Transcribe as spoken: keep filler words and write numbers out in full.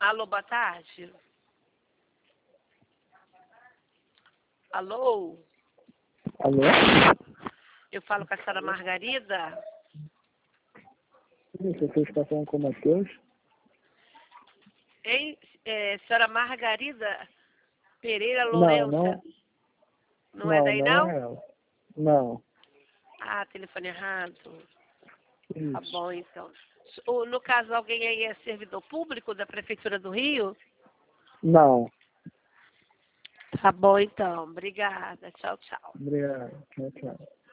Alô, boa tarde. Alô? Alô? Eu falo com a senhora Margarida? Sim, você está falando com o Matheus? Hein? É, senhora Margarida Pereira Não, Lourenço? não. Não, Não, é daí, não não? é ela. Não. Ah, telefone errado. Tá Isso. bom, então. O- No caso, alguém aí é servidor público da Prefeitura do Rio? Não. Tá bom, então. Obrigada. Tchau, tchau. Obrigado. Tchau, tchau.